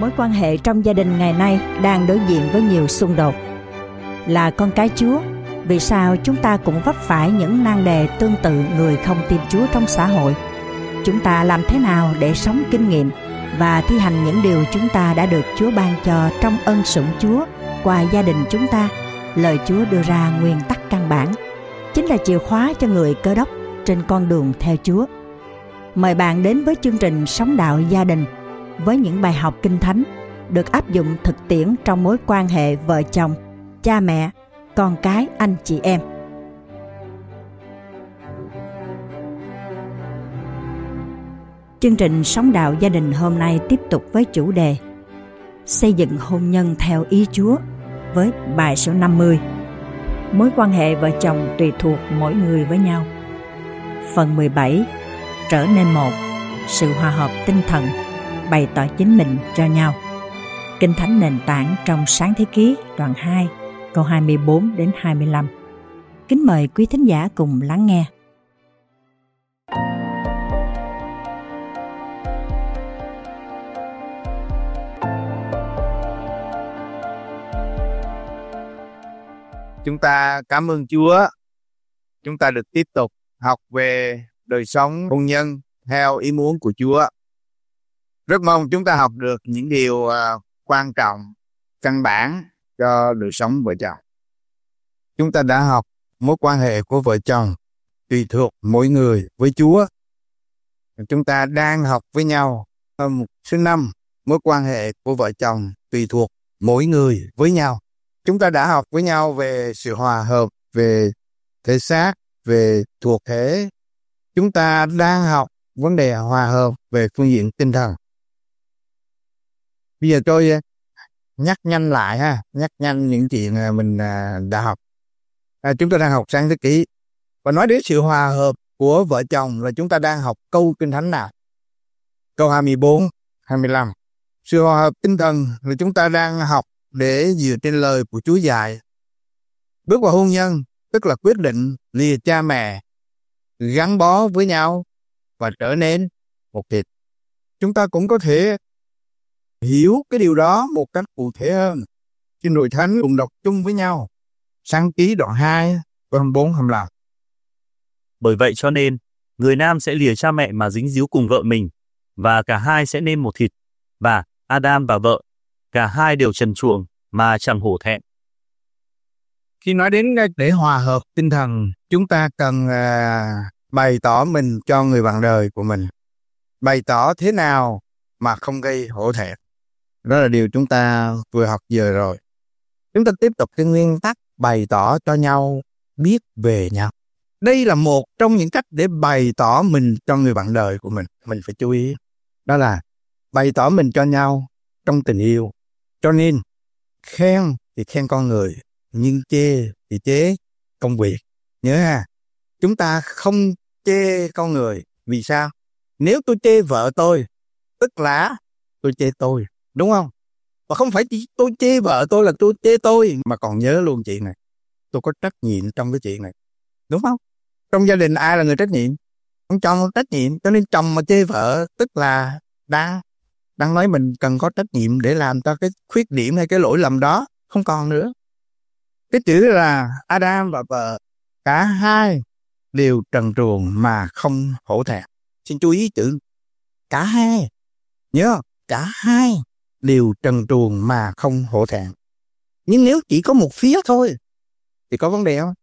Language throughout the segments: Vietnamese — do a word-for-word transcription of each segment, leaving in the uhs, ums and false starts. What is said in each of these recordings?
Mối quan hệ trong gia đình ngày nay đang đối diện với nhiều xung đột. Là con cái Chúa, vì sao chúng ta cũng vấp phải những nan đề tương tự người không tin Chúa trong xã hội? Chúng ta làm thế nào để sống kinh nghiệm và thi hành những điều chúng ta đã được Chúa ban cho trong ân sủng Chúa qua gia đình chúng ta? Lời Chúa đưa ra nguyên tắc căn bản, chính là chìa khóa cho người Cơ Đốc trên con đường theo Chúa. Mời bạn đến với chương trình Sống Đạo Gia Đình với những bài học Kinh Thánh được áp dụng thực tiễn trong mối quan hệ vợ chồng, cha mẹ, con cái, anh chị em. Chương trình Sống Đạo Gia Đình hôm nay tiếp tục với chủ đề Xây dựng hôn nhân theo ý Chúa với bài số năm mươi. Mối quan hệ vợ chồng tùy thuộc mỗi người với nhau. Phần mười bảy. Trở nên một, sự hòa hợp tinh thần, bày tỏ chính mình cho nhau. Kinh Thánh nền tảng trong Sáng Thế Ký đoạn hai, câu hai mươi bốn đến hai mươi lăm. Kính mời quý thính giả cùng lắng nghe. Chúng ta cảm ơn Chúa. Chúng ta được tiếp tục học về đời sống hôn nhân theo ý muốn của Chúa. Rất mong chúng ta học được những điều uh, quan trọng, căn bản cho đời sống vợ chồng. Chúng ta đã học mối quan hệ của vợ chồng tùy thuộc mỗi người với Chúa. Chúng ta đang học với nhau ở mục số năm, mối quan hệ của vợ chồng tùy thuộc mỗi người với nhau. Chúng ta đã học với nhau về sự hòa hợp, về thể xác, về thuộc thể. Chúng ta đang học vấn đề hòa hợp về phương diện tinh thần. Bây giờ tôi nhắc nhanh lại ha, nhắc nhanh những chuyện mình đã học. À, chúng ta đang học Sáng Thế Ký. Và nói đến sự hòa hợp của vợ chồng là chúng ta đang học câu Kinh Thánh nào? Câu hai mươi bốn, hai mươi lăm. Sự hòa hợp tinh thần là chúng ta đang học để dựa trên lời của Chúa dạy. Bước vào hôn nhân tức là quyết định lìa cha mẹ, gắn bó với nhau và trở nên một thịt. Chúng ta cũng có thể hiểu cái điều đó một cách cụ thể hơn khi Nội Thánh cùng đọc chung với nhau. Sáng Ký đoạn hai, câu hai mươi bốn, hai mươi lăm. Bởi vậy cho nên, người nam sẽ lìa cha mẹ mà dính díu cùng vợ mình, và cả hai sẽ nên một thịt. Và Adam và vợ, cả hai đều trần truồng mà chẳng hổ thẹn. Khi nói đến để hòa hợp tinh thần, chúng ta cần à, bày tỏ mình cho người bạn đời của mình. Bày tỏ thế nào mà không gây hổ thẹn. Đó là điều chúng ta vừa học giờ rồi. Chúng ta tiếp tục cái nguyên tắc bày tỏ cho nhau biết về nhau. Đây là một trong những cách để bày tỏ mình cho người bạn đời của mình. Mình phải chú ý. Đó là bày tỏ mình cho nhau trong tình yêu. Cho nên, khen thì khen con người, nhưng chê thì chê công việc. Nhớ ha, chúng ta không chê con người. Vì sao? Nếu tôi chê vợ tôi, tức là tôi chê tôi, đúng không? Và không phải chỉ tôi chê vợ tôi là tôi chê tôi, mà còn nhớ luôn chuyện này. Tôi có trách nhiệm trong cái chuyện này, đúng không? Trong gia đình ai là người trách nhiệm? Ông chồng trách nhiệm, cho nên chồng mà chê vợ tức là đang đang nói mình cần có trách nhiệm để làm cho cái khuyết điểm hay cái lỗi lầm đó không còn nữa. Cái chữ là Adam và vợ, cả hai đều trần truồng mà không hổ thẹn. Xin chú ý chữ cả hai. Nhớ, cả hai đều trần truồng mà không hổ thẹn. Nhưng nếu chỉ có một phía thôi thì có vấn đề không?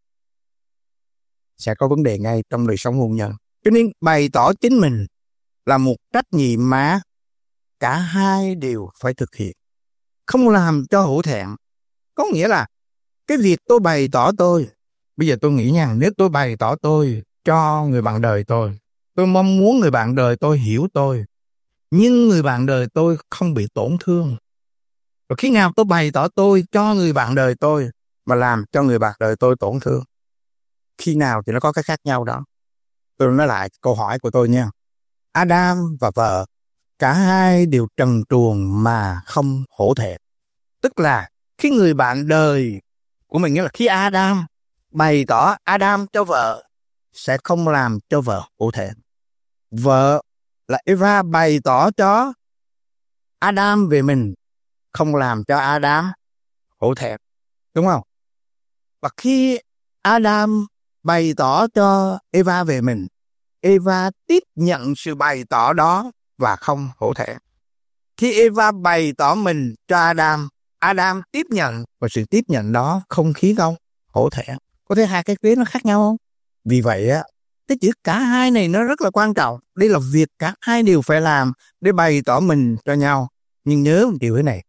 Sẽ có vấn đề ngay trong đời sống hôn nhân. Cho nên bày tỏ chính mình là một trách nhiệm mà cả hai đều phải thực hiện. Không làm cho hổ thẹn. Có nghĩa là cái việc tôi bày tỏ tôi, bây giờ tôi nghĩ nha, nếu tôi bày tỏ tôi cho người bạn đời tôi, tôi mong muốn người bạn đời tôi hiểu tôi, nhưng người bạn đời tôi không bị tổn thương. Rồi khi nào tôi bày tỏ tôi cho người bạn đời tôi mà làm cho người bạn đời tôi tổn thương? Khi nào thì nó có cái khác nhau đó. Tôi nói lại câu hỏi của tôi nha. Adam và vợ, cả hai đều trần truồng mà không hổ thẹn. Tức là khi người bạn đời của mình, nghĩa là khi Adam bày tỏ Adam cho vợ, sẽ không làm cho vợ hổ thẹn. Vợ là Eva bày tỏ cho Adam về mình, không làm cho Adam hổ thẹn, đúng không? Và khi Adam bày tỏ cho Eva về mình, Eva tiếp nhận sự bày tỏ đó và không hổ thẹn. Khi Eva bày tỏ mình cho Adam, Adam tiếp nhận, và sự tiếp nhận đó không khiến ông hổ thẹn. Có thể hai cái vế nó khác nhau không? Vì vậy á, cái chữ cả hai này nó rất là quan trọng. Đây là việc cả hai đều phải làm để bày tỏ mình cho nhau. Nhưng nhớ một điều thế này,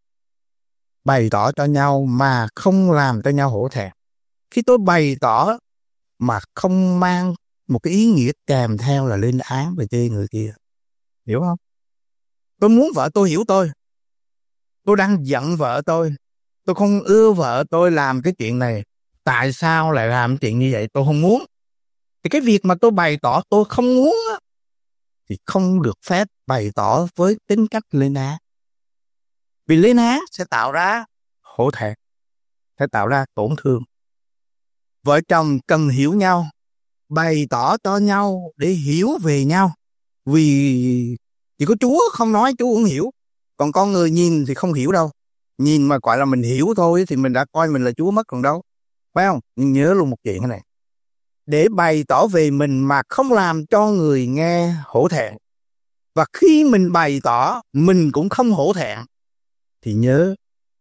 bày tỏ cho nhau mà không làm cho nhau hổ thẹn. Khi tôi bày tỏ mà không mang một cái ý nghĩa kèm theo là lên án về chê người kia, hiểu không? Tôi muốn vợ tôi hiểu tôi. Tôi đang giận vợ tôi. Tôi không ưa vợ tôi làm cái chuyện này. Tại sao lại làm chuyện như vậy? Tôi không muốn. Thì cái việc mà tôi bày tỏ tôi không muốn á, thì không được phép bày tỏ với tính cách lên án. Vì lên án sẽ tạo ra hổ thẹn, sẽ tạo ra tổn thương. Vợ chồng cần hiểu nhau, bày tỏ cho nhau để hiểu về nhau. Vì chỉ có Chúa không nói, Chúa cũng hiểu. Còn con người nhìn thì không hiểu đâu. Nhìn mà gọi là mình hiểu thôi thì mình đã coi mình là Chúa mất còn đâu. Phải không? Nhưng nhớ luôn một chuyện này. Để bày tỏ về mình mà không làm cho người nghe hổ thẹn. Và khi mình bày tỏ, mình cũng không hổ thẹn. Thì nhớ,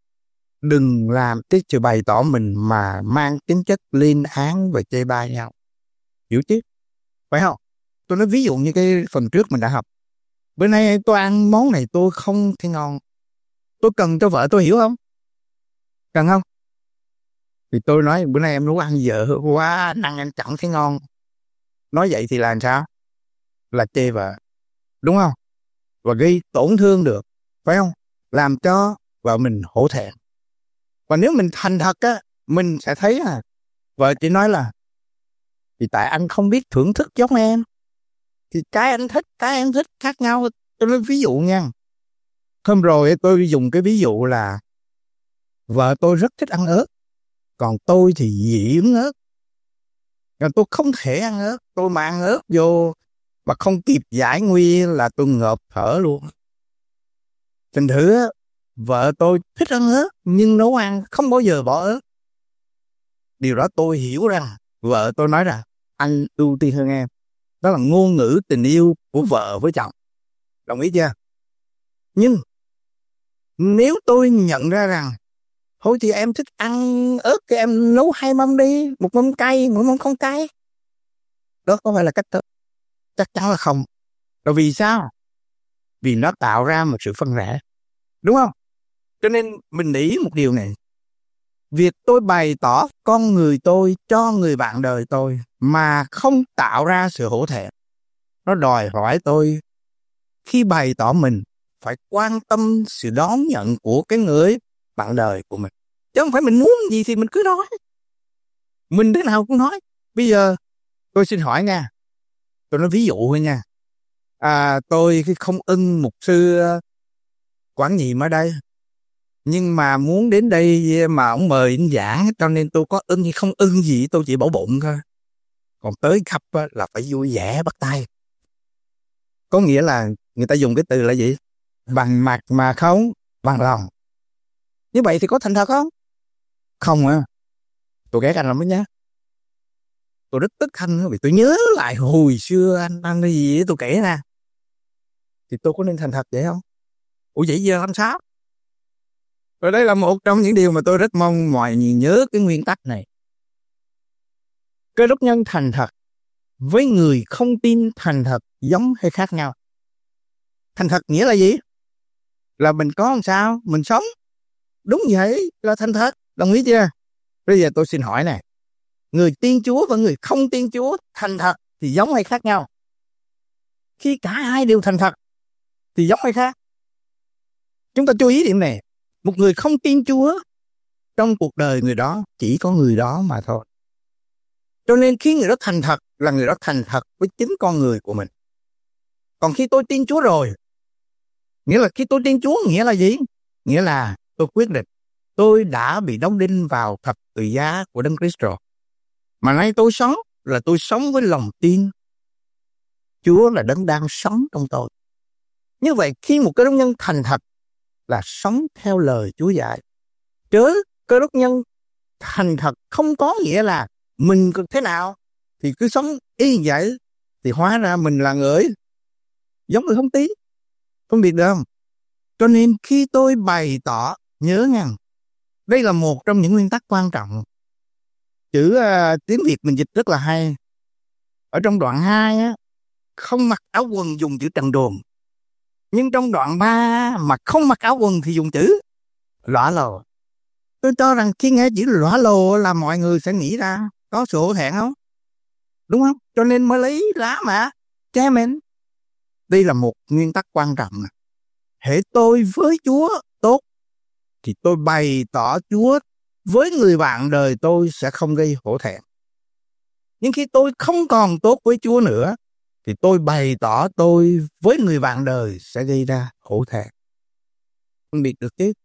đừng làm cái sự bày tỏ mình mà mang tính chất lên án và chê bai nhau. Hiểu chứ? Phải không? Tôi nói ví dụ như cái phần trước mình đã học. Bữa nay tôi ăn món này tôi không thấy ngon. Tôi cần cho vợ tôi hiểu không? Cần không? Thì tôi nói bữa nay em nấu ăn dở quá, ăn em chẳng thấy ngon. Nói vậy thì làm sao? Là chê vợ. Đúng không? Và gây tổn thương được. Phải không? Làm cho vợ mình hổ thẹn. Và nếu mình thành thật á, mình sẽ thấy à, vợ chỉ nói là thì tại anh không biết thưởng thức giống em. Thì cái anh thích, cái em thích khác nhau. Tôi nói ví dụ nha. Hôm rồi tôi dùng cái ví dụ là vợ tôi rất thích ăn ớt, còn tôi thì dị ứng ớt. Còn tôi không thể ăn ớt. Tôi mà ăn ớt vô mà không kịp giải nguy là tôi ngợp thở luôn. Thành thử vợ tôi thích ăn ớt nhưng nấu ăn không bao giờ bỏ ớt. Điều đó tôi hiểu rằng vợ tôi nói rằng anh ưu tiên hơn em. Đó là ngôn ngữ tình yêu của vợ với chồng. Đồng ý chưa? Nhưng nếu tôi nhận ra rằng thôi thì em thích ăn ớt thì em nấu hai mâm đi, một mâm cay, một mâm không cay. Đó có phải là cách tốt? Chắc chắn là không. Rồi vì sao? Vì nó tạo ra một sự phân rẽ. Đúng không? Cho nên mình để ý một điều này. Việc tôi bày tỏ con người tôi cho người bạn đời tôi mà không tạo ra sự hổ thẹn, nó đòi hỏi tôi khi bày tỏ mình phải quan tâm sự đón nhận của cái người bạn đời của mình. Chứ không phải mình muốn gì thì mình cứ nói. Mình thế nào cũng nói. Bây giờ tôi xin hỏi nha. Tôi nói ví dụ thôi nha. À, tôi không ưng mục sư Quảng Nhiệm ở đây. Nhưng mà muốn đến đây mà ông mời anh giảng, cho nên tôi có ưng hay không ưng gì, tôi chỉ bảo bụng thôi. Còn tới khắp là phải vui vẻ bắt tay. Có nghĩa là người ta dùng cái từ là gì? Bằng mặt mà không bằng lòng. Như vậy thì có thành thật không? Không à. Tôi ghét anh lắm đó nhá. Tôi rất tức anh vì tôi nhớ lại hồi xưa anh ăn cái gì tôi kể nè. Thì tôi có nên thành thật vậy không? Ủa vậy giờ anh sao? Và đây là một trong những điều mà tôi rất mong mọi người nhớ cái nguyên tắc này. Cơ đốc nhân thành thật với người không tin thành thật giống hay khác nhau? Thành thật nghĩa là gì? Là mình có làm sao? Mình sống. Đúng vậy là thành thật. Đồng ý chưa? Bây giờ tôi xin hỏi này. Người tin Chúa và người không tin Chúa thành thật thì giống hay khác nhau? Khi cả hai đều thành thật thì giống hay khác? Chúng ta chú ý điểm này. Một người không tin Chúa, trong cuộc đời người đó chỉ có người đó mà thôi. Cho nên khi người đó thành thật là người đó thành thật với chính con người của mình. Còn khi tôi tin Chúa rồi, nghĩa là khi tôi tin Chúa nghĩa là gì? Nghĩa là tôi quyết định tôi đã bị đóng đinh vào thập tự giá của Đấng Christ rồi. Mà nay tôi sống là tôi sống với lòng tin Chúa là Đấng đang sống trong tôi. Như vậy khi một cái đấng nhân thành thật là sống theo lời Chúa dạy. Chớ Cơ Đốc nhân thành thật không có nghĩa là mình thế nào thì cứ sống y vậy, thì hóa ra mình là người giống người không tín. Không biết được không? Cho nên khi tôi bày tỏ, nhớ nha, đây là một trong những nguyên tắc quan trọng. Chữ uh, tiếng Việt mình dịch rất là hay. Ở trong đoạn hai á, không mặc áo quần dùng chữ trần truồng. Nhưng trong đoạn ba mà không mặc áo quần thì dùng chữ lõa lồ. Tôi cho rằng khi nghe chữ lõa lồ là mọi người sẽ nghĩ ra có sự hổ thẹn không? Đúng không? Cho nên mới lấy lá mà che mình. Đây là một nguyên tắc quan trọng. Hễ tôi với Chúa tốt thì tôi bày tỏ Chúa với người bạn đời tôi sẽ không gây hổ thẹn. Nhưng khi tôi không còn tốt với Chúa nữa thì tôi bày tỏ tôi với người bạn đời sẽ gây ra hổ thẹn. Phân biệt được chứ?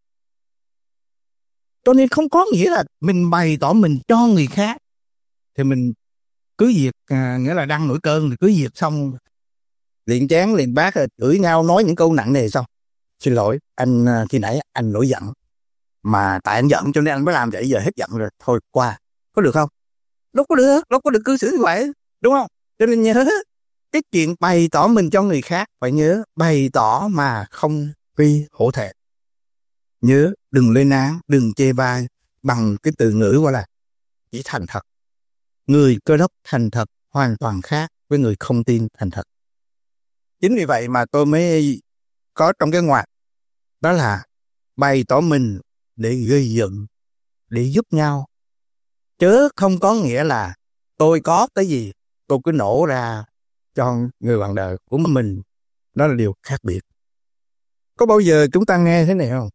Cho nên không có nghĩa là mình bày tỏ mình cho người khác thì mình cứ việc, à, nghĩa là đang nổi cơn thì cứ việc xong liền chán liền bát rồi chửi nhau, nói những câu nặng nề xong. Xin lỗi anh, khi nãy anh nổi giận mà tại anh giận cho nên anh mới làm vậy, giờ hết giận rồi thôi qua. Có được không? Đâu có được, đâu có được cư xử như vậy, đúng không? Cho nên nhớ cái chuyện bày tỏ mình cho người khác phải nhớ bày tỏ mà không gây hổ thẹn. Nhớ đừng lên án, đừng chê bai bằng cái từ ngữ gọi là chỉ thành thật. Người Cơ Đốc thành thật hoàn toàn khác với người không tin thành thật. Chính vì vậy mà tôi mới có trong cái ngoặt đó là bày tỏ mình để gây dựng, để giúp nhau. Chớ không có nghĩa là tôi có cái gì tôi cứ nổ ra cho người bạn đời của mình. Đó là điều khác biệt. Có bao giờ chúng ta nghe thế này không?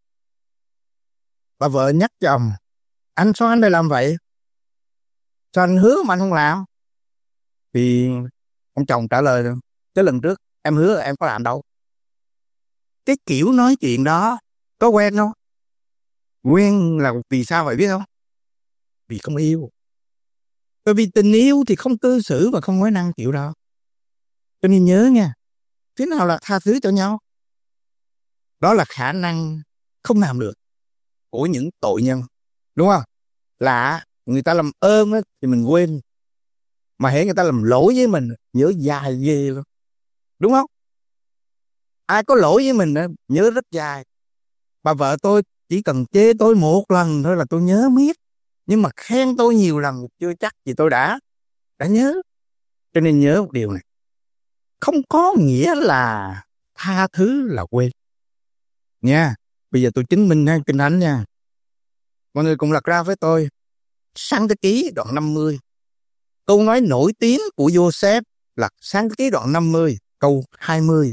Bà vợ nhắc chồng, anh sao anh lại làm vậy? Sao anh hứa mà anh không làm? Thì ông chồng trả lời, cái lần trước em hứa em có làm đâu. Cái kiểu nói chuyện đó có quen không? Quen là vì sao vậy biết không? Vì không yêu. Bởi vì tình yêu thì không cư xử và không nói năng kiểu đó. Cho nên nhớ nha, thế nào là tha thứ cho nhau? Đó là khả năng không làm được của những tội nhân. Đúng không? Là người ta làm ơn á, thì mình quên. Mà hễ người ta làm lỗi với mình, nhớ dài ghê luôn. Đúng không? Ai có lỗi với mình á, nhớ rất dài. Bà vợ tôi chỉ cần chê tôi một lần thôi là tôi nhớ miết. Nhưng mà khen tôi nhiều lần chưa chắc gì tôi đã đã nhớ. Cho nên nhớ một điều này. Không có nghĩa là tha thứ là quên. Nha. Bây giờ tôi chứng minh Kinh Thánh nha. Mọi người cùng lật ra với tôi Sáng Thế Ký đoạn năm mươi. Câu nói nổi tiếng của Joseph là Sáng Thế Ký đoạn năm mươi câu hai mươi.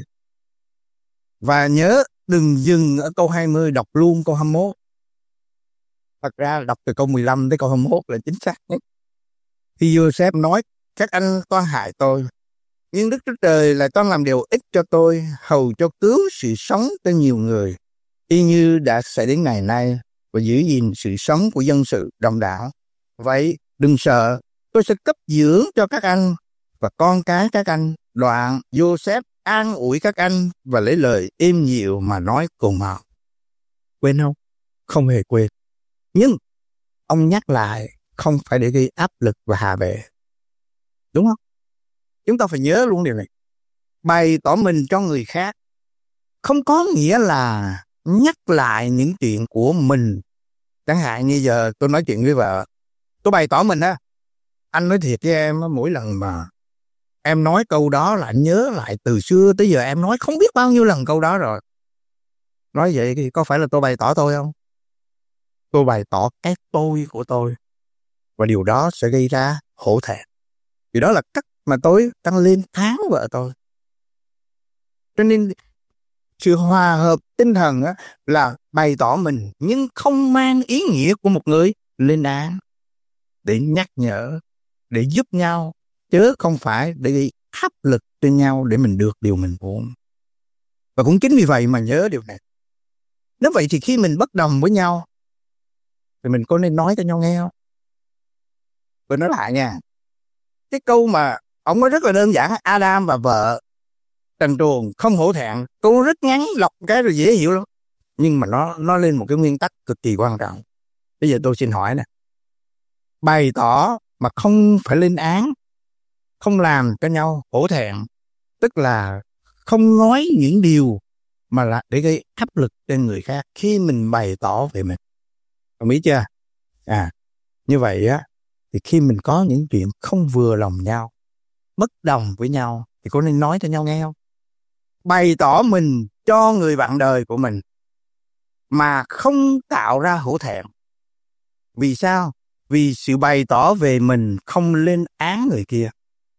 Và nhớ đừng dừng ở câu hai mươi, đọc luôn câu hai mươi mốt. Thật ra đọc từ câu mười lăm tới câu hai mươi mốt là chính xác nhất. Khi Joseph nói các anh toan hại tôi, nhưng Đức Chúa Trời lại toan làm điều ích cho tôi, hầu cho cứu sự sống cho nhiều người, y như đã xảy đến ngày nay, và giữ gìn sự sống của dân sự đông đảo. Vậy đừng sợ, tôi sẽ cấp dưỡng cho các anh và con cái các anh. Đoạn Joseph an ủi các anh và lấy lời êm dịu mà nói cùng họ. Quên không? Không hề quên. Nhưng ông nhắc lại không phải để gây áp lực và hạ bệ. Đúng không? Chúng ta phải nhớ luôn điều này. Bày tỏ mình cho người khác không có nghĩa là nhắc lại những chuyện của mình. Chẳng hạn như giờ tôi nói chuyện với vợ, tôi bày tỏ mình ha. Anh nói thiệt với em, mỗi lần mà em nói câu đó là anh nhớ lại từ xưa tới giờ em nói không biết bao nhiêu lần câu đó rồi. Nói vậy thì có phải là tôi bày tỏ tôi không? Tôi bày tỏ cái tôi của tôi. Và điều đó sẽ gây ra hổ thẹn. Vì đó là cách mà tôi đang lên án vợ tôi. Cho nên sự hòa hợp tinh thần á, là bày tỏ mình nhưng không mang ý nghĩa của một người lên án. Để nhắc nhở, để giúp nhau, chứ không phải để gây áp lực trên nhau để mình được điều mình muốn. Và cũng chính vì vậy mà nhớ điều này. Nếu vậy thì khi mình bất đồng với nhau thì mình có nên nói cho nhau nghe không? Tôi nói lại nha. Cái câu mà ông nói rất là đơn giản, Adam và vợ trần truồng không hổ thẹn. Câu rất ngắn, lọc cái rồi dễ hiểu lắm. Nhưng mà nó nó lên một cái nguyên tắc cực kỳ quan trọng. Bây giờ tôi xin hỏi nè, bày tỏ mà không phải lên án, không làm cho nhau hổ thẹn, tức là không nói những điều mà là để gây áp lực trên người khác khi mình bày tỏ về mình. Đồng ý chưa? À, như vậy á, thì khi mình có những chuyện không vừa lòng nhau, bất đồng với nhau, thì có nên nói cho nhau nghe không? Bày tỏ mình cho người bạn đời của mình mà không tạo ra hổ thẹn. Vì sao? Vì sự bày tỏ về mình không lên án người kia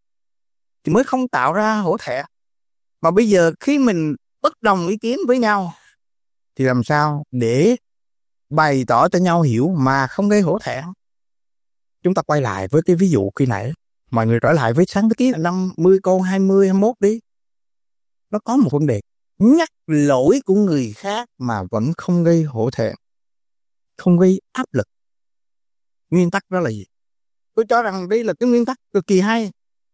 thì mới không tạo ra hổ thẹn. Mà bây giờ khi mình bất đồng ý kiến với nhau thì làm sao để bày tỏ cho nhau hiểu mà không gây hổ thẹn? Chúng ta quay lại với cái ví dụ khi nãy. Mọi người trở lại với sáng thế ký năm mươi câu hai mươi, hai mươi mốt đi. Nó có một vấn đề. Nhắc lỗi của người khác mà vẫn không gây hổ thẹn, không gây áp lực. Nguyên tắc đó là gì? Tôi cho rằng đây là cái nguyên tắc cực kỳ hay.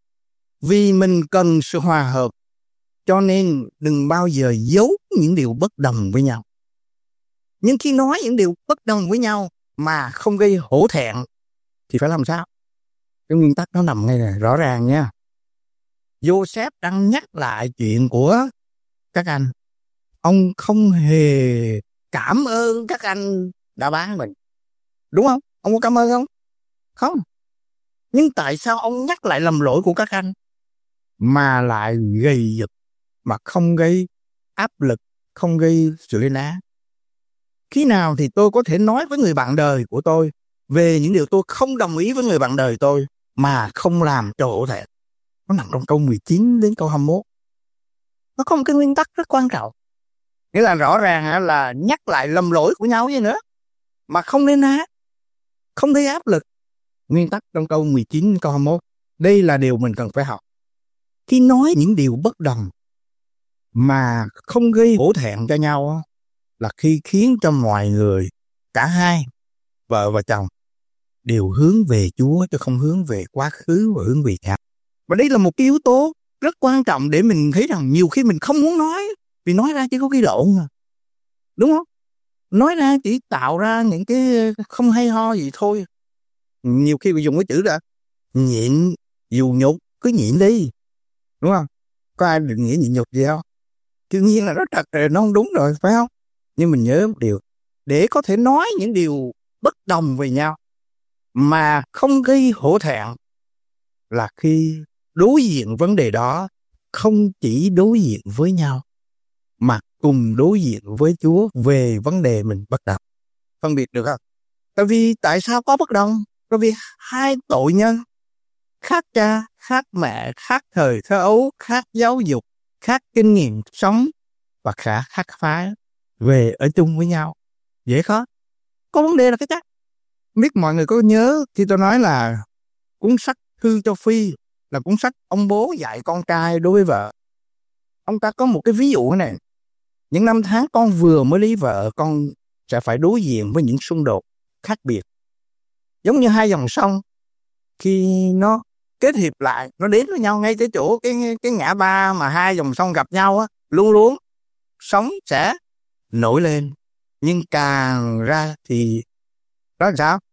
Vì mình cần sự hòa hợp, cho nên đừng bao giờ giấu những điều bất đồng với nhau. Nhưng khi nói những điều bất đồng với nhau mà không gây hổ thẹn thì phải làm sao? Cái nguyên tắc nó nằm ngay này, rõ ràng nha. Joseph đang nhắc lại chuyện của các anh. Ông không hề cảm ơn các anh đã bán mình. Đúng không? Ông có cảm ơn không? Không. Nhưng tại sao ông nhắc lại lầm lỗi của các anh mà lại gây giật, mà không gây áp lực, không gây sự lên án? Khi nào thì tôi có thể nói với người bạn đời của tôi về những điều tôi không đồng ý với người bạn đời tôi mà không làm cho hổ thẹn? Nó nằm trong câu mười chín đến câu hai mươi mốt. Nó có một cái nguyên tắc rất quan trọng. Nghĩa là rõ ràng là nhắc lại lầm lỗi của nhau vậy nữa, mà không nên á, không gây áp lực. Nguyên tắc trong câu mười chín câu hai mươi mốt. Đây là điều mình cần phải học. Khi nói những điều bất đồng mà không gây hổ thẹn cho nhau là khi khiến cho mọi người, cả hai, vợ và chồng, đều hướng về Chúa chứ không hướng về quá khứ và hướng về nhau. Và đây là một cái yếu tố rất quan trọng để mình thấy rằng nhiều khi mình không muốn nói, vì nói ra chỉ có cái lộn à. Đúng không? Nói ra chỉ tạo ra những cái không hay ho gì thôi. Nhiều khi mình dùng cái chữ là nhịn dù nhục, cứ nhịn đi. Đúng không? Có ai định nghĩa nhịn nhục gì không? Đương nhiên là nó thật rồi, nó không đúng rồi, phải không? Nhưng mình nhớ một điều, để có thể nói những điều bất đồng về nhau mà không gây hổ thẹn là khi đối diện vấn đề đó không chỉ đối diện với nhau mà cùng đối diện với Chúa về vấn đề mình bất đồng. Phân biệt được không? Tại vì tại sao có bất đồng? Tại vì hai tội nhân, khác cha, khác mẹ, khác thời thơ ấu, khác giáo dục, khác kinh nghiệm sống và khả khác phái về ở chung với nhau. Dễ khó. Có vấn đề là cái chắc. Biết mọi người có nhớ khi tôi nói là cuốn sách Thư cho Phi là cuốn sách ông bố dạy con trai đối với vợ. Ông ta có một cái ví dụ này. Những năm tháng con vừa mới lấy vợ, con sẽ phải đối diện với những xung đột khác biệt. Giống như hai dòng sông, khi nó kết hiệp lại, nó đến với nhau ngay tới chỗ cái, cái ngã ba mà hai dòng sông gặp nhau á, luôn luôn sóng sẽ nổi lên. Nhưng càng ra thì đó là sao?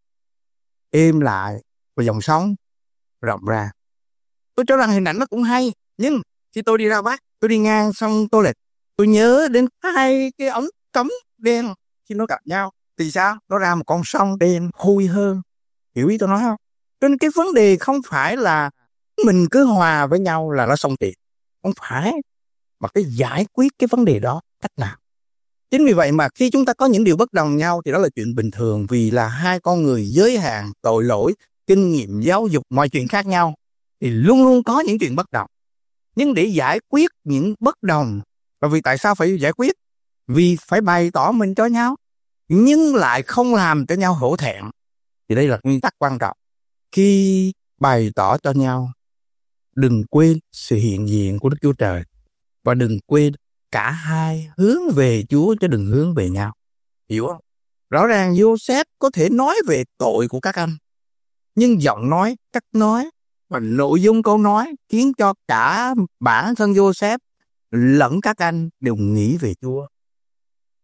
Êm lại và dòng sóng rộng ra. Tôi cho rằng hình ảnh nó cũng hay. Nhưng khi tôi đi ra Bắc, tôi đi ngang sông Tô Lịch, tôi nhớ đến hai cái ống cống đen khi nó gặp nhau. Thì sao? Nó ra một con sông đen hôi hơn. Hiểu ý tôi nói không? Cho nên cái vấn đề không phải là mình cứ hòa với nhau là nó xong chuyện. Không phải. Mà cái giải quyết cái vấn đề đó cách nào? Chính vì vậy mà khi chúng ta có những điều bất đồng nhau thì đó là chuyện bình thường, vì là hai con người giới hạn, tội lỗi, kinh nghiệm, giáo dục, mọi chuyện khác nhau thì luôn luôn có những chuyện bất đồng. Nhưng để giải quyết những bất đồng, và vì tại sao phải giải quyết? Vì phải bày tỏ mình cho nhau, nhưng lại không làm cho nhau hổ thẹn. Thì đây là nguyên tắc quan trọng. Khi bày tỏ cho nhau, đừng quên sự hiện diện của Đức Chúa Trời, và đừng quên cả hai hướng về Chúa chứ đừng hướng về nhau. Hiểu không? Rõ ràng Joseph có thể nói về tội của các anh, nhưng giọng nói, cách nói và nội dung câu nói khiến cho cả bản thân Joseph lẫn các anh đều nghĩ về Chúa.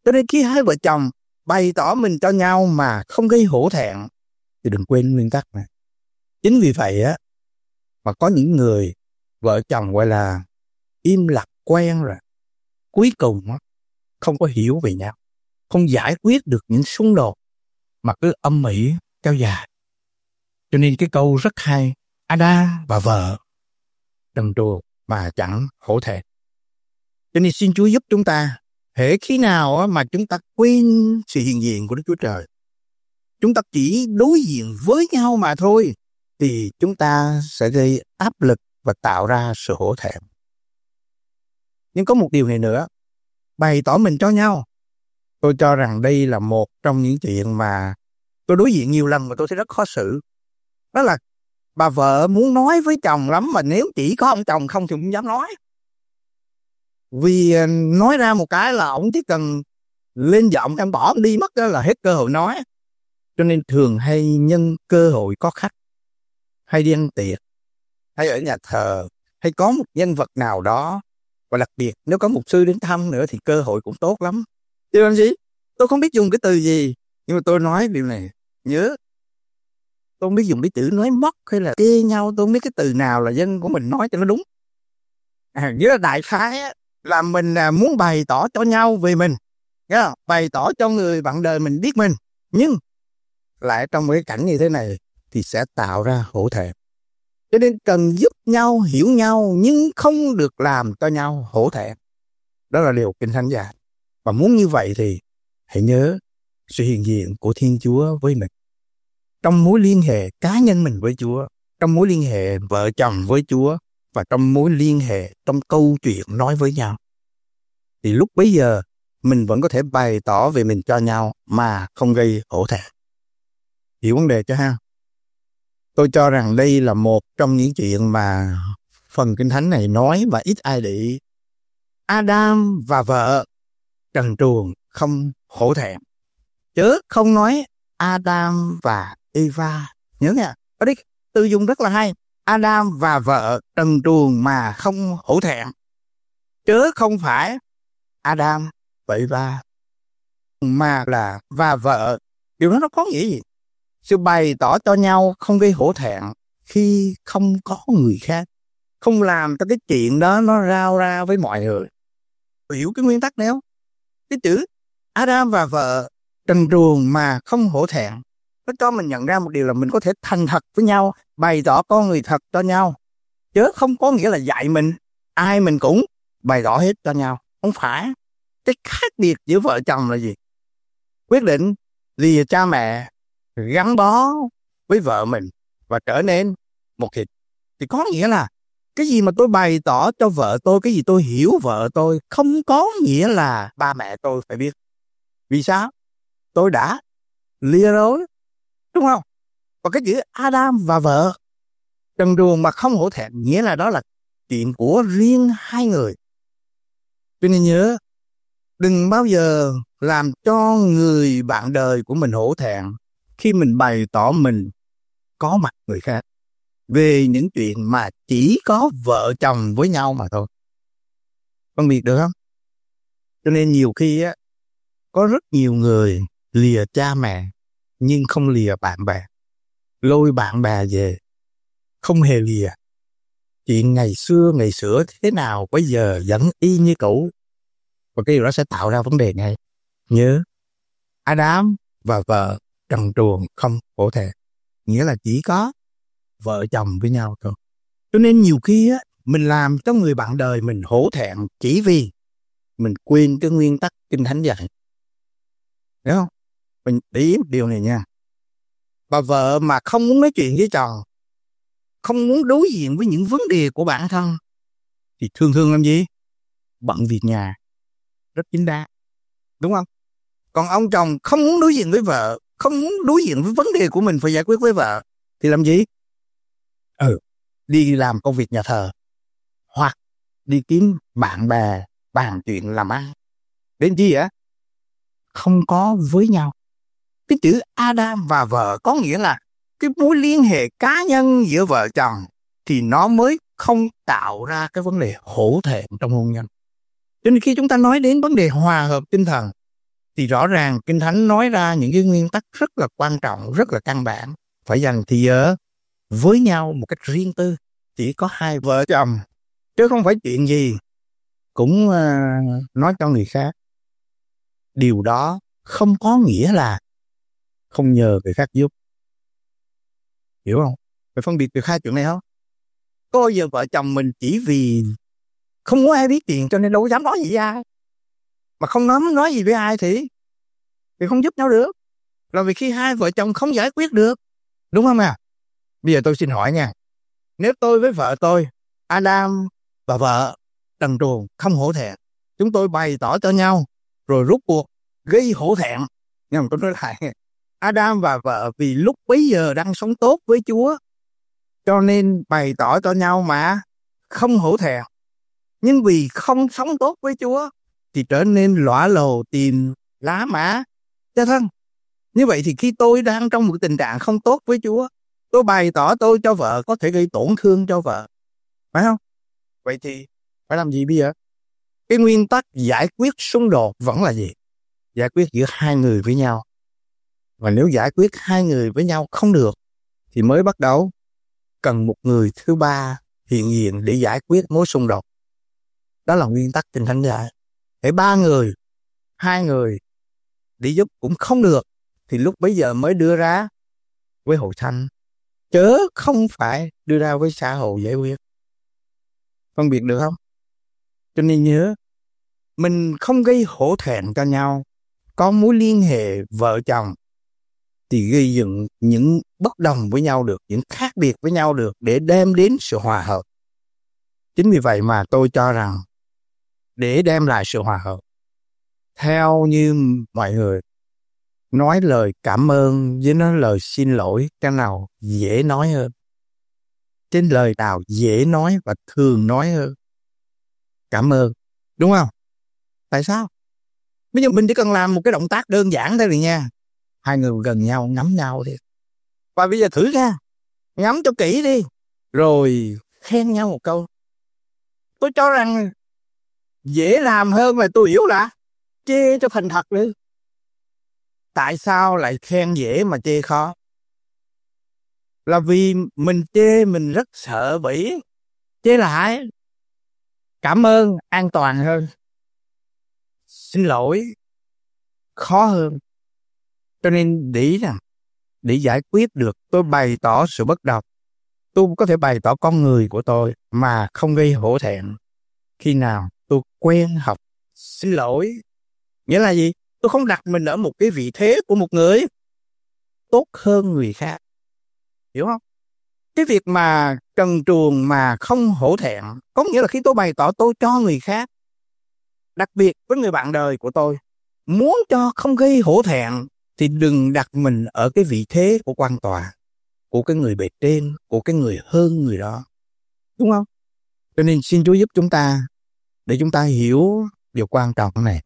Cho nên khi hai vợ chồng bày tỏ mình cho nhau mà không gây hổ thẹn thì đừng quên nguyên tắc này. Chính vì vậy á mà có những người vợ chồng gọi là im lặng quen rồi, cuối cùng á không có hiểu về nhau, không giải quyết được những xung đột mà cứ âm ỉ kéo dài. Cho nên cái câu rất hay, Adam và vợ trần truồng mà chẳng hổ thẹn. Cho nên xin Chúa giúp chúng ta, hễ khi nào mà chúng ta quên sự hiện diện của Đức Chúa Trời, chúng ta chỉ đối diện với nhau mà thôi, thì chúng ta sẽ gây áp lực và tạo ra sự hổ thẹn. Nhưng có một điều này nữa, bày tỏ mình cho nhau. Tôi cho rằng đây là một trong những chuyện mà tôi đối diện nhiều lần mà tôi thấy rất khó xử. Đó là bà vợ muốn nói với chồng lắm, mà nếu chỉ có ông chồng không thì không dám nói. Vì nói ra một cái là ông chỉ cần lên giọng em bỏ đi mất đó là hết cơ hội nói. Cho nên thường hay nhân cơ hội có khách, hay đi ăn tiệc, hay ở nhà thờ, hay có một nhân vật nào đó, và đặc biệt nếu có mục sư đến thăm nữa thì cơ hội cũng tốt lắm. Chứ làm gì? Tôi không biết dùng cái từ gì, nhưng mà tôi nói điều này, nhớ, tôi không biết dùng cái chữ nói móc hay là kê nhau, tôi không biết cái từ nào là dân của mình nói cho nó đúng. À, nhớ là đại khái á, là mình à, muốn bày tỏ cho nhau về mình, nghe không? Bày tỏ cho người bạn đời mình biết mình, nhưng lại trong một cái cảnh như thế này thì sẽ tạo ra hổ thẹn. Cho nên cần giúp nhau hiểu nhau, nhưng không được làm cho nhau hổ thẹn. Đó là điều Kinh Thánh dạy. Và muốn như vậy thì hãy nhớ sự hiện diện của Thiên Chúa với mình. Trong mối liên hệ cá nhân mình với Chúa, trong mối liên hệ vợ chồng với Chúa, và trong mối liên hệ trong câu chuyện nói với nhau, thì lúc bấy giờ mình vẫn có thể bày tỏ về mình cho nhau mà không gây hổ thẹn. Hiểu vấn đề cho ha? Tôi cho rằng đây là một trong những chuyện mà phần Kinh Thánh này nói và ít ai để ý. Adam và vợ trần truồng không hổ thẹn. Chớ không nói Adam và Eva. Nhớ nha, ở đây từ dùng rất là hay. Adam và vợ trần truồng mà không hổ thẹn. Chớ không phải Adam và Eva, mà là và vợ. Điều đó nó có nghĩa gì? Sự bày tỏ cho nhau không gây hổ thẹn khi không có người khác, không làm cho cái chuyện đó nó rao ra với mọi người. Hiểu cái nguyên tắc này không? Cái chữ Adam và vợ trần truồng mà không hổ thẹn, nó cho mình nhận ra một điều là mình có thể thành thật với nhau, bày tỏ con người thật cho nhau. Chứ không có nghĩa là dạy mình, ai mình cũng bày tỏ hết cho nhau. Không phải. Cái khác biệt giữa vợ chồng là gì? Quyết định lìa cha mẹ, gắn bó với vợ mình và trở nên một thịt. Thì có nghĩa là cái gì mà tôi bày tỏ cho vợ tôi, cái gì tôi hiểu vợ tôi, không có nghĩa là ba mẹ tôi phải biết. Vì sao? Tôi đã lìa rồi, đúng không? Còn cái chữ Adam và vợ trần truồng mà không hổ thẹn, nghĩa là đó là chuyện của riêng hai người. Cho nên nhớ, đừng bao giờ làm cho người bạn đời của mình hổ thẹn khi mình bày tỏ mình có mặt người khác về những chuyện mà chỉ có vợ chồng với nhau mà thôi. Phân biệt được không? Cho nên nhiều khi á, có rất nhiều người lìa cha mẹ nhưng không lìa bạn bè, lôi bạn bè về, không hề lìa. Chuyện ngày xưa ngày xưa thế nào bây giờ vẫn y như cũ, và cái điều đó sẽ tạo ra vấn đề ngay. Nhớ, Adam và vợ trần truồng không hổ thẹn, nghĩa là chỉ có vợ chồng với nhau thôi. Cho nên nhiều khi á, mình làm cho người bạn đời mình hổ thẹn chỉ vì mình quên cái nguyên tắc Kinh Thánh dạy. Hiểu không? Mình để ý điều này nha. Bà vợ mà không muốn nói chuyện với chồng, không muốn đối diện với những vấn đề của bản thân, thì thường thường làm gì? Bận việc nhà, rất chính đáng, đúng không? Còn ông chồng không muốn đối diện với vợ, không muốn đối diện với vấn đề của mình phải giải quyết với vợ, thì làm gì? Ừ, đi làm công việc nhà thờ, hoặc đi kiếm bạn bè bàn chuyện làm ăn. Đến chi ạ? Không có với nhau. Cái chữ Adam và vợ có nghĩa là cái mối liên hệ cá nhân giữa vợ chồng thì nó mới không tạo ra cái vấn đề hổ thẹn trong hôn nhân. Cho nên khi chúng ta nói đến vấn đề hòa hợp tinh thần, Thì rõ ràng Kinh Thánh nói ra những cái nguyên tắc rất là quan trọng, rất là căn bản. Phải dành thì giờ với nhau một cách riêng tư. Chỉ có hai vợ chồng, chứ không phải chuyện gì cũng uh, nói cho người khác. Điều đó không có nghĩa là không nhờ người khác giúp. Hiểu không? Phải phân biệt được hai chuyện này không? Có bao giờ vợ chồng mình chỉ vì không có ai biết chuyện cho nên đâu có dám nói gì với ai, mà không dám nói gì với ai thì thì không giúp nhau được. Là vì khi hai vợ chồng không giải quyết được, đúng không à? Bây giờ tôi xin hỏi nha, nếu tôi với vợ tôi, Adam và vợ trần truồng không hổ thẹn, chúng tôi bày tỏ cho nhau rồi rút cuộc gây hổ thẹn. Nhưng mà tôi nói lại, Adam và vợ vì lúc bấy giờ đang sống tốt với Chúa cho nên bày tỏ cho nhau mà không hổ thẹn. Nhưng vì không sống tốt với Chúa thì trở nên lõa lồ tìm lá mã cho thân. Như vậy thì khi tôi đang trong một tình trạng không tốt với Chúa, tôi bày tỏ tôi cho vợ có thể gây tổn thương cho vợ. Phải không? Vậy thì phải làm gì bây giờ? Cái nguyên tắc giải quyết xung đột vẫn là gì? Giải quyết giữa hai người với nhau. Và nếu giải quyết hai người với nhau không được thì mới bắt đầu cần một người thứ ba hiện diện để giải quyết mối xung đột. Đó là nguyên tắc Kinh Thánh dạy. Để ba người, hai người để giúp cũng không được thì lúc bấy giờ mới đưa ra với hội thánh, chớ không phải đưa ra với xã hội giải quyết. Phân biệt được không? Cho nên nhớ, mình không gây hổ thẹn cho nhau, có mối liên hệ vợ chồng thì gây dựng những bất đồng với nhau được, những khác biệt với nhau được để đem đến sự hòa hợp. Chính vì vậy mà tôi cho rằng để đem lại sự hòa hợp, theo như mọi người, nói lời cảm ơn với nói lời xin lỗi cái nào dễ nói hơn. Trên lời nào dễ nói và thường nói hơn cảm ơn, đúng không? Tại sao? Bây giờ mình chỉ cần làm một cái động tác đơn giản thôi rồi nha. Hai người gần nhau ngắm nhau đi. Và bây giờ thử ra, ngắm cho kỹ đi, rồi khen nhau một câu. Tôi cho rằng dễ làm hơn là tôi hiểu là chê cho thành thật đi. Tại sao lại khen dễ mà chê khó? Là vì mình chê mình rất sợ bị chê lại. Cảm ơn an toàn hơn, xin lỗi khó hơn. Cho nên để rằng để giải quyết được, tôi bày tỏ sự bất đồng. Tôi có thể bày tỏ con người của tôi mà không gây hổ thẹn. Khi nào tôi quen học xin lỗi, nghĩa là gì? Tôi không đặt mình ở một cái vị thế của một người tốt hơn người khác. Hiểu không? Cái việc mà trần truồng mà không hổ thẹn có nghĩa là khi tôi bày tỏ tôi cho người khác, đặc biệt với người bạn đời của tôi, muốn cho không gây hổ thẹn thì đừng đặt mình ở cái vị thế của quan tòa, của cái người bề trên, của cái người hơn người đó. Đúng không? Cho nên xin Chúa giúp chúng ta để chúng ta hiểu điều quan trọng này.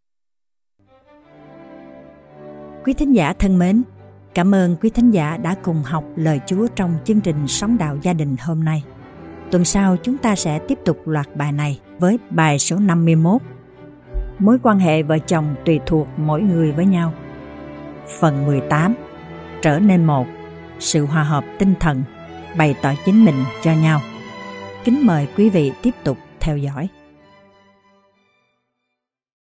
Quý thính giả thân mến, cảm ơn quý thính giả đã cùng học lời Chúa trong chương trình Sống Đạo Gia Đình hôm nay. Tuần sau chúng ta sẽ tiếp tục loạt bài này với bài số năm mươi mốt. Mối quan hệ vợ chồng tùy thuộc mỗi người với nhau. Phần mười tám. Trở nên một. Sự hòa hợp tinh thần, bày tỏ chính mình cho nhau. Kính mời quý vị tiếp tục theo dõi.